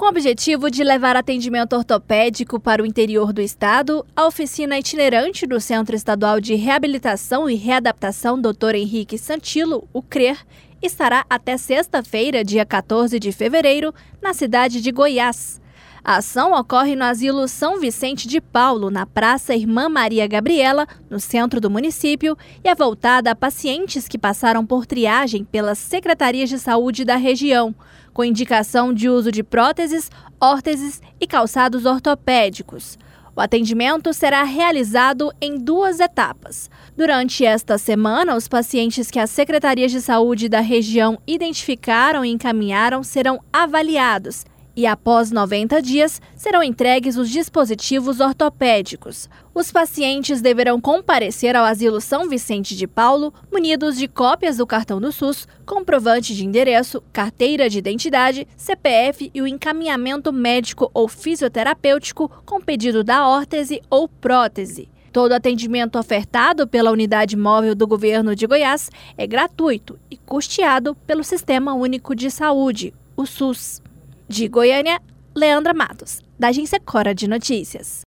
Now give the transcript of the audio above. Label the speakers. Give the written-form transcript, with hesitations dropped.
Speaker 1: Com o objetivo de levar atendimento ortopédico para o interior do estado, a oficina itinerante do Centro Estadual de Reabilitação e Readaptação Dr. Henrique Santilo, o CRER, estará até sexta-feira, dia 14 de fevereiro, na cidade de Goiás. A ação ocorre no Asilo São Vicente de Paulo, na Praça Irmã Maria Gabriela, no centro do município, e é voltada a pacientes que passaram por triagem pelas secretarias de saúde da região, com indicação de uso de próteses, órteses e calçados ortopédicos. O atendimento será realizado em 2 etapas. Durante esta semana, os pacientes que as secretarias de saúde da região identificaram e encaminharam serão avaliados e, após 90 dias, serão entregues os dispositivos ortopédicos. Os pacientes deverão comparecer ao Asilo São Vicente de Paulo munidos de cópias do cartão do SUS, comprovante de endereço, carteira de identidade, CPF e o encaminhamento médico ou fisioterapêutico com pedido da órtese ou prótese. Todo atendimento ofertado pela Unidade Móvel do Governo de Goiás é gratuito e custeado pelo Sistema Único de Saúde, o SUS. De Goiânia, Leandra Matos, da Agência Cora de Notícias.